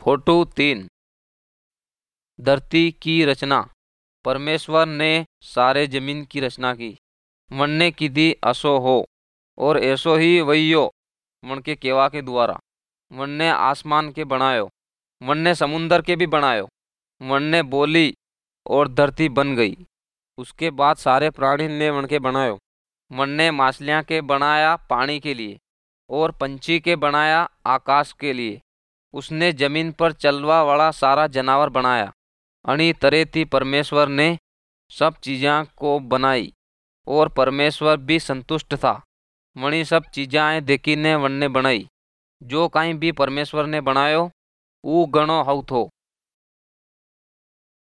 Photo 3। धरती की रचना। परमेश्वर ने सारे जमीन की रचना की। वन्ने की दी असो हो और ऐसो ही वहीयो मन के केवा के द्वारा। वन्ने आसमान के बनायो, वन्ने समुंदर के भी बनायो। वन्ने बोली और धरती बन गई। उसके बाद सारे प्राणी ने वन के बनायो। वन्ने मछलियाँ के बनाया पानी के लिए और पंछी के बनाया आकाश के लिए। उसने जमीन पर चलवा वाला सारा जानवर बनाया। अणी तरह थी परमेश्वर ने सब चीज़ां को बनाई और परमेश्वर भी संतुष्ट था। वणी सब चीज़ां देखी ने वन्ने बनाई। जो कहीं भी परमेश्वर ने बनायो ऊ गणो हउ थो।